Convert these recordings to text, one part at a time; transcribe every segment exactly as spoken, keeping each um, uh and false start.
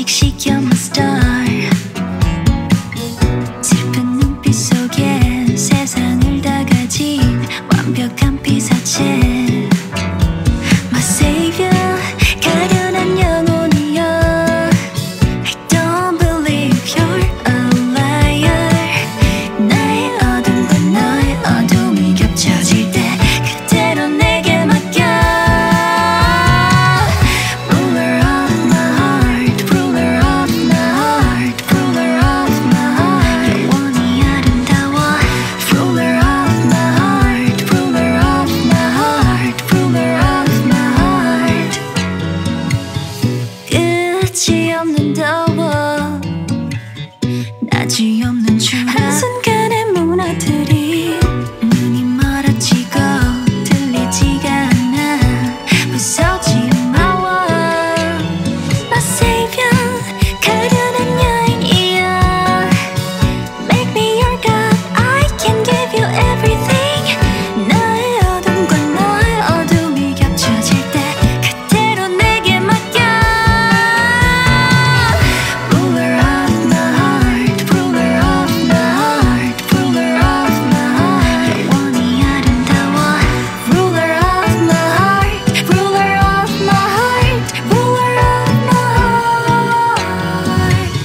씩씩 you're my star. 슬픈 눈빛 속에 세상을 다 가진 완벽한 피사체. My savior, 가련한 영혼이여. I don't believe you're a liar. 나의 어둠과 너의 어둠이 겹쳐질 때 그대로 내게 맡겨. Ruler of my heart, ruler of my heart, ruler of my heart. 영원히 아름다워. Ruler of my heart, ruler of my heart, ruler of my heart. 끝이 없는 더워, 낮이 없는 추락. 한순간에 무너뜨린 눈이 멀어지고 들리지가 않아. 무섭지 마워. My savior, 가련한 여인이여. Make me your God, I can give you everything. 나의 어둠과 너의 어둠이 겹쳐질 때 그대로 내게 맡겨. Ruler of my heart, ruler of my heart, ruler of my heart. 영원히 아름다워. Ruler of my heart, ruler of my heart, ruler of my heart.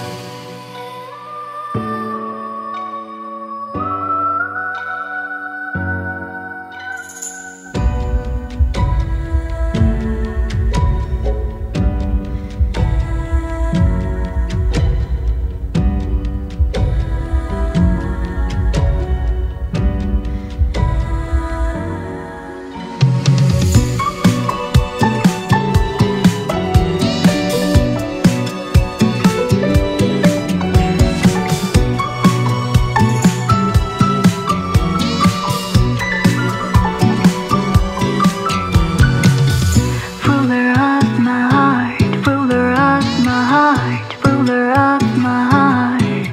Ruler of my heart, ruler of my heart, ruler of my heart.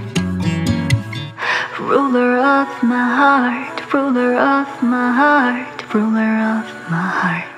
Ruler of my heart, ruler of my heart, ruler of my heart.